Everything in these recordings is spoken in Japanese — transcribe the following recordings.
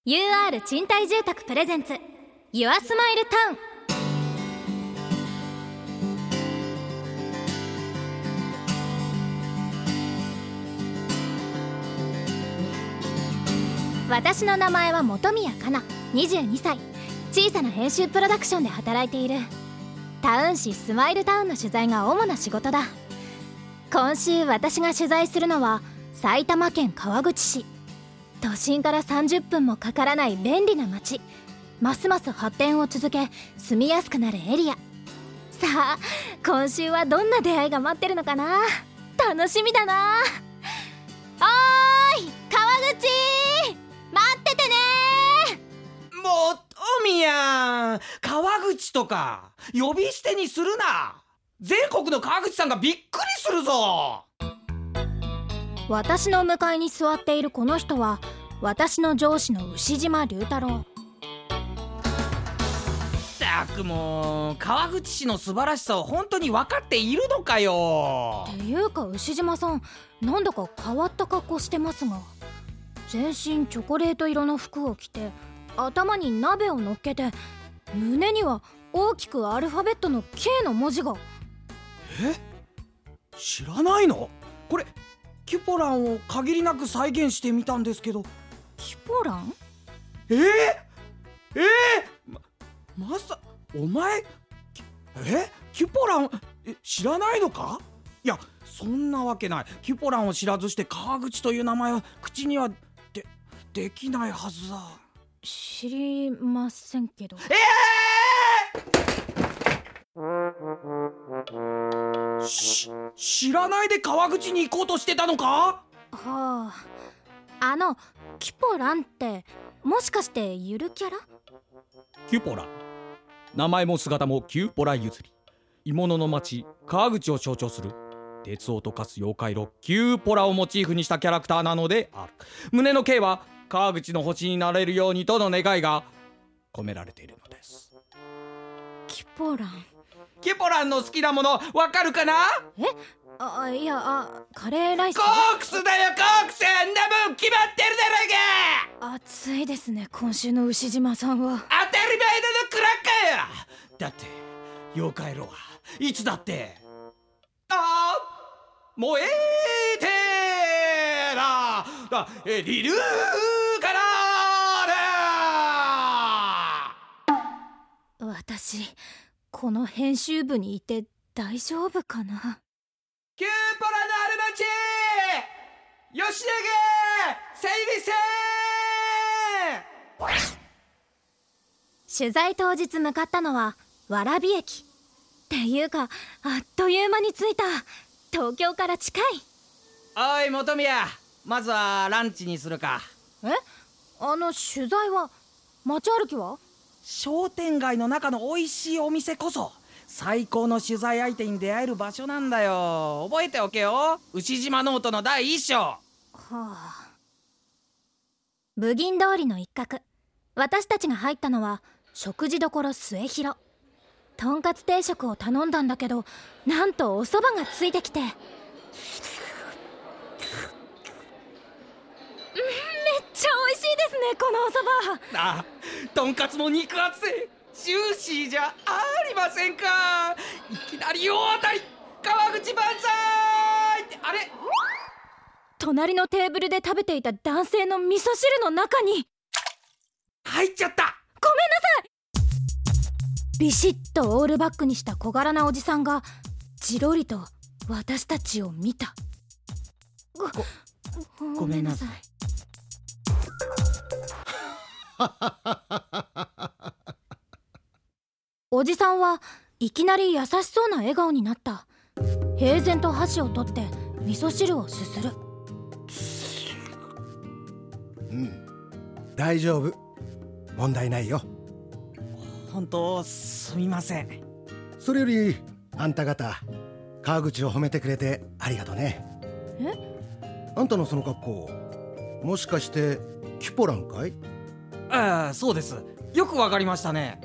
UR 賃貸住宅プレゼンツユアスマイルタウン。私の名前は本宮かな、22歳。小さな編集プロダクションで働いている。タウン誌スマイルタウンの取材が主な仕事だ。今週私が取材するのは埼玉県川口市。都心から30分もかからない便利な街。ますます発展を続け住みやすくなるエリア。さあ今週はどんな出会いが待ってるのかな。楽しみだな。おーい川口、待っててね。 もう宮、川口とか呼び捨てにするな。全国の川口さんがびっくりするぞ。 私の向かいに座っているこの人は私の上司の牛島龍太郎。 ったくもう川口市の素晴らしさを本当に分かっているのかよ。 っていうか牛島さん、なんだか変わった格好してますが。全身チョコレート色の服を着て頭に鍋を乗っけて胸には大きくアルファベットの K の文字が。 知らないの？これキュポランを限りなく再現してみたんですけど。 キュポラン？ まさお前キュポラン知らないのか？いやそんなわけない。キュポランを知らずして川口という名前は口にはできないはずだ。 知りませんけど。 知らないで川口に行こうとしてたのか？ はあ、キュポランってもしかしてゆるキャラ？ キュポラ、名前も姿もキューポラ譲り。鋳物の町川口を象徴する鉄を溶かす妖怪炉キューポラをモチーフにしたキャラクターなのである。胸の K は川口の星になれるようにとの願いが込められているのです。 キュポラン。 キュポランの好きなものわかるかな？ いやカレーライス。 コークスだよコークス。んなもん決まってるだろうが。 暑いですね今週の牛島さんは。 当たり前だのクラッカーや。だって妖怪炉はいつだって燃えてリルからだ。私この編集部にいて大丈夫かな。 キューポラのある町吉永整理せ。 取材当日向かったのは蕨駅。っていうかあっという間に着いた。東京から近い。 おい本宮、まずはランチにするか。 取材は？街歩きは？ 商店街の中の美味しいお店こそ最高の取材相手に出会える場所なんだよ。覚えておけよ、牛島ノートの第一章。 はあ。部銀通りの一角、私たちが入ったのは食事処末広。とんかつ定食を頼んだんだけど、なんとお蕎麦がついてきて、めっちゃ美味しいですねこのお蕎麦。 とんかつも肉厚でジューシーじゃありませんか。いきなり大当たり。川口万歳ってあれ。 隣のテーブルで食べていた男性の味噌汁の中に入っちゃった。 ごめんなさい。ビシッとオールバックにした小柄なおじさんがじろりと私たちを見た。ごめんなさい。おじさんはいきなり優しそうな笑顔になった。平然と箸を取って味噌汁をすする。 大丈夫、問題ないよ。 本当すみません。 それよりあんた方川口を褒めてくれてありがとね。あんたのその格好、もしかしてキュポランかい？ そうです。よくわかりましたね。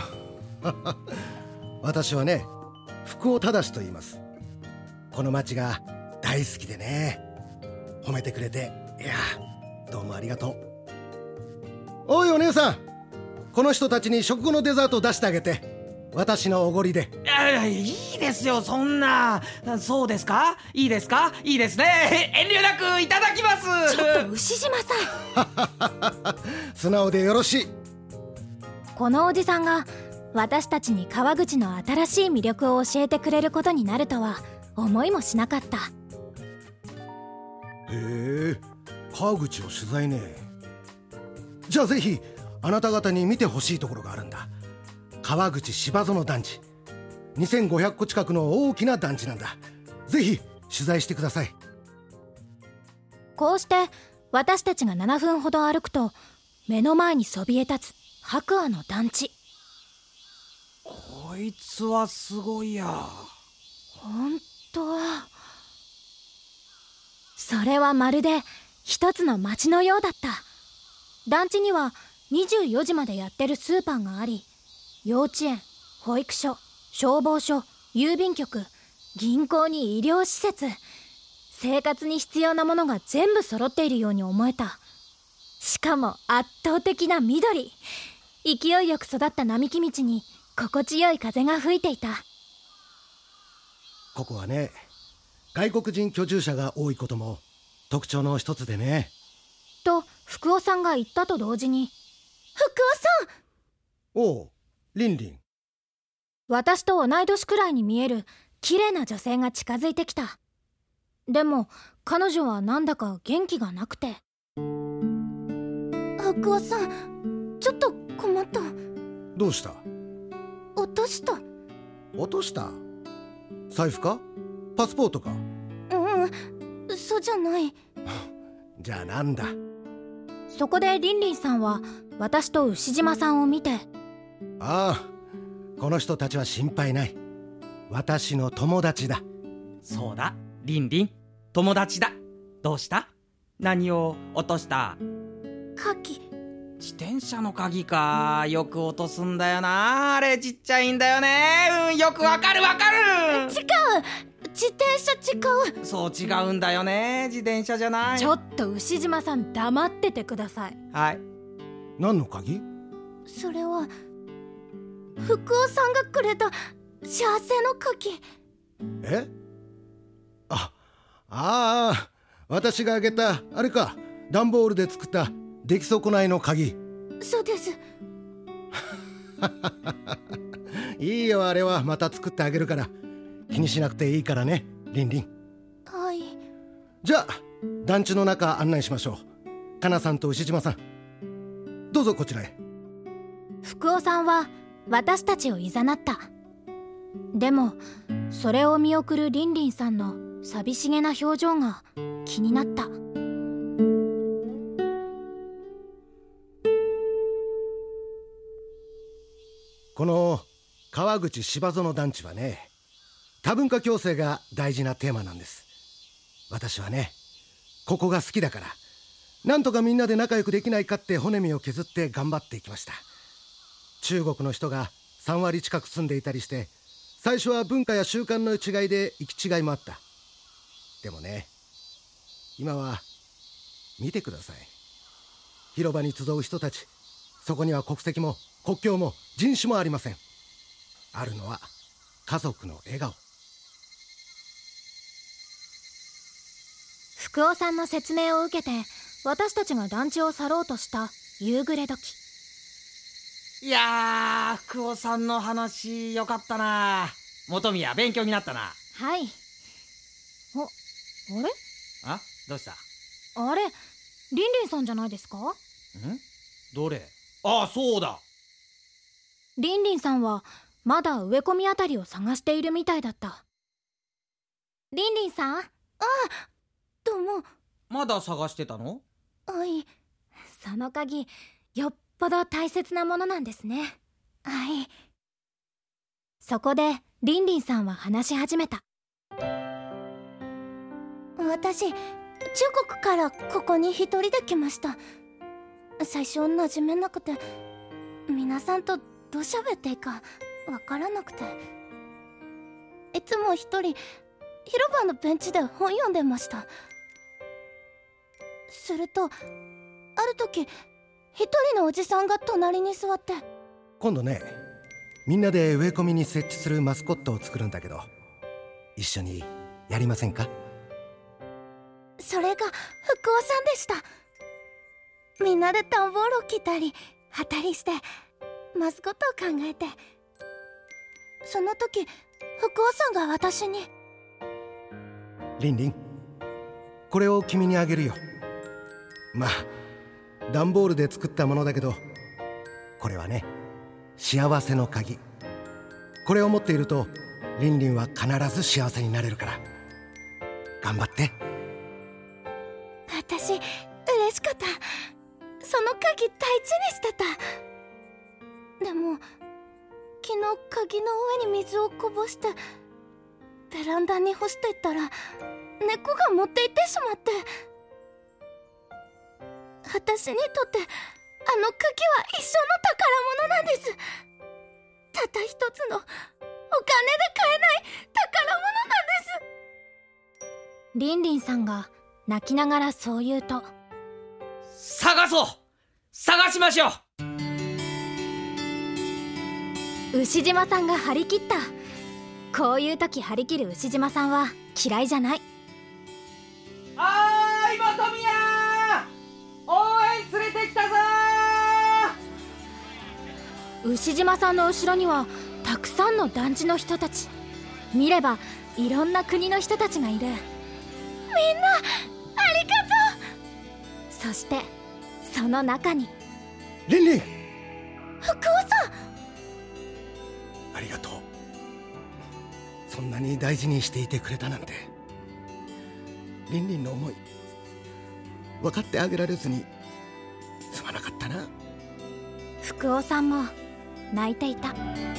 私はね福尾忠と言います。この町が大好きでね。褒めてくれて、いやどうもありがとう。 おいお姉さん、この人たちに食後のデザートを出してあげて。私のおごりで。 いいですよ、そんな。そうですか、いいですか、いいですね。遠慮なくいただきます。 ちょっと牛島さん素直でよろしい。 このおじさんが私たちに川口の新しい魅力を教えてくれることになるとは思いもしなかった。 へえ、川口を取材ね。じゃあぜひあなた方に見てほしいところがあるんだ。川口芝園団地、2500戸近くの大きな団地なんだ。ぜひ取材してください。 こうして私たちが7分ほど歩くと、目の前にそびえ立つ白亜の団地。 こいつはすごいや。 ほんと、それはまるで一つの町のようだった。団地には24時までやってるスーパーがあり、幼稚園、保育所、消防署、郵便局、銀行に医療施設、生活に必要なものが全部揃っているように思えた。しかも圧倒的な緑。勢いよく育った並木道に心地よい風が吹いていた。 ここはね、外国人居住者が多いことも特徴の一つでね。 と福尾さんが言ったと同時に、福尾さん！ おう、リンリン。 私と同い年くらいに見える綺麗な女性が近づいてきた。でも彼女はなんだか元気がなくて。福尾さん、ちょっと困った。 どうした？ 落とした。 落とした？財布か？パスポートか？ そうじゃない。 じゃあなんだ？ そこでリンリンさんは私と牛島さんを見て、 ああ、この人たちは心配ない。私の友達だ。 そうだ、リンリン、友達だ。どうした？何を落とした？ 鍵。 自転車の鍵か。よく落とすんだよな、あれちっちゃいんだよね。よくわかる。 違う、自転車違う。 そう、違うんだよね、自転車じゃない。 ちょっと牛島さん、黙っててください。 はい。 何の鍵？ それは福尾さんがくれた幸せの鍵。 え？私があげたあれか、段ボールで作った出来損ないの鍵。 そうです。 いいよ、あれはまた作ってあげるから気にしなくていいからね、リンリン。 はい。 じゃあ団地の中案内しましょう。かなさんと牛島さん、どうぞこちらへ。 福尾さんは私たちをいざなった。でもそれを見送るリンリンさんの寂しげな表情が気になった。 この川口芝園団地はね、多文化共生が大事なテーマなんです。私はね、ここが好きだから、なんとかみんなで仲良くできないかって骨身を削って頑張っていきました。中国の人が3割近く住んでいたりして、最初は文化や習慣の違いで行き違いもあった。でもね、今は見てください。広場に集う人たち、そこには国籍も国境も人種もありません。あるのは家族の笑顔。 福尾さんの説明を受けて、私たちが団地を去ろうとした夕暮れ時。 いやー、福尾さんの話よかったな。本宮、勉強になったな。 はい。あれ？ あ、どうした？ あれ、リンリンさんじゃないですか？ どれ？あ、そうだ。 リンリンさんはまだ植え込みあたりを探しているみたいだった。リンリンさん？どうも。 まだ探してたの？ はい。その鍵、よっぽど大切なものなんですね。はい。そこでリンリンさんは話し始めた。私、中国からここに一人で来ました。最初馴染めなくて、皆さんとどう喋っていいかわからなくて、いつも一人広場のベンチで本読んでました。するとある時、 一人のおじさんが隣に座って。 今度ね、みんなで植え込みに設置するマスコットを作るんだけど、一緒にやりませんか？ それが福尾さんでした。みんなで段ボールを切ったり貼ったりしてマスコットを考えて、その時福尾さんが私に、 リンリン、これを君にあげるよ。まあ段ボールで作ったものだけど、これはね、幸せの鍵。これを持っているとリンリンは必ず幸せになれるから、頑張って。 私嬉しかった。その鍵大事にしてた。でも昨日鍵の上に水をこぼしてベランダに干していったら猫が持って行ってしまって、私にとってあの鍵は一生の宝物なんです。たった一つのお金で買えない宝物なんです。リンリンさんが泣きながらそう言うと、 探しましょう。牛島さんが張り切った。こういう時張り切る牛島さんは嫌いじゃない。 おーい本宮、応援連れてきたぞー。牛島さんの後ろにはたくさんの団地の人たち。見ればいろんな国の人たちがいる。みんなありがとう。そしてその中にリンリン、 福尾さん、 ありがとう。そんなに大事にしていてくれたなんて。リンリンの思い分かってあげられずにすまなかったな。 福尾さんも泣いていた。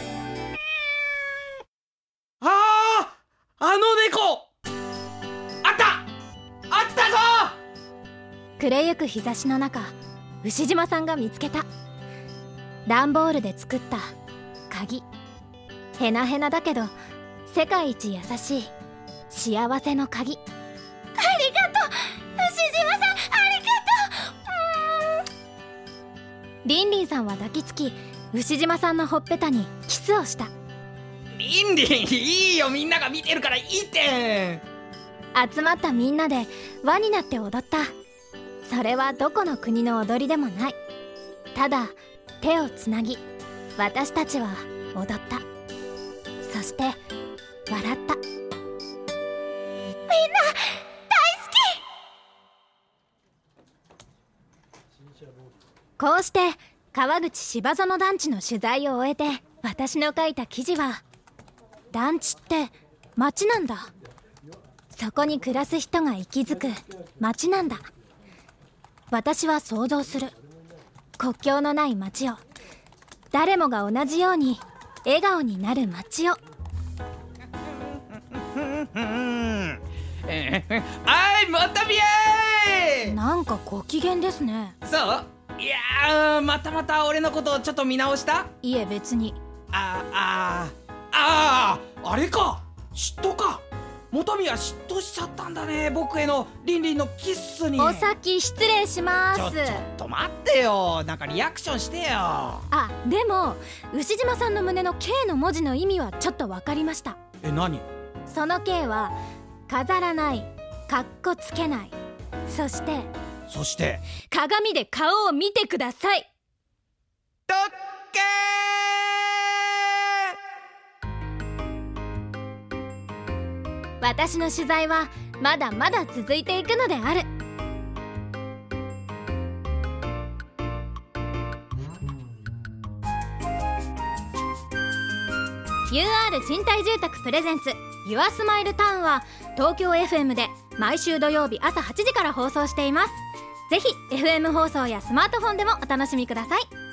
あの猫、あったぞ。 暮れゆく日差しの中、牛島さんが見つけた。段ボールで作った鍵。ヘナヘナだけど世界一優しい幸せの鍵。ありがとう牛島さん、ありがとう。リンリンさんは抱きつき、牛島さんのほっぺたにキスをした。 リンリン、いいよ、みんなが見てるからいいってん。 集まったみんなで輪になって踊った。それはどこの国の踊りでもない。ただ手をつなぎ私たちは踊った。そして笑った。みんな大好き。こうして川口芝園団地の取材を終えて、私の書いた記事は、団地って町なんだ。そこに暮らす人が息づく町なんだ。私は想像する。国境のない町を、誰もが同じように笑顔になる町を。 あい、元宮。 なんかご機嫌ですね。 そう？いやー、また俺のことをちょっと見直した？ いえ別に。 あれか、嫉妬か。元宮嫉妬しちゃったんだね、僕へのリンリンのキッスに。 お先失礼します。 ちょっと待ってよ、なんかリアクションしてよ。 あ、でも牛島さんの胸の K の文字の意味はちょっと分かりました。 何？ その K は飾らない、かっこつけない、そして鏡で顔を見てください。 ドッケー。 私の取材はまだまだ続いていくのである。UR 賃貸住宅プレゼンツユアスマイルタウンは東京 FM で毎週土曜日朝8時から放送しています。ぜひ FM 放送やスマートフォンでもお楽しみください。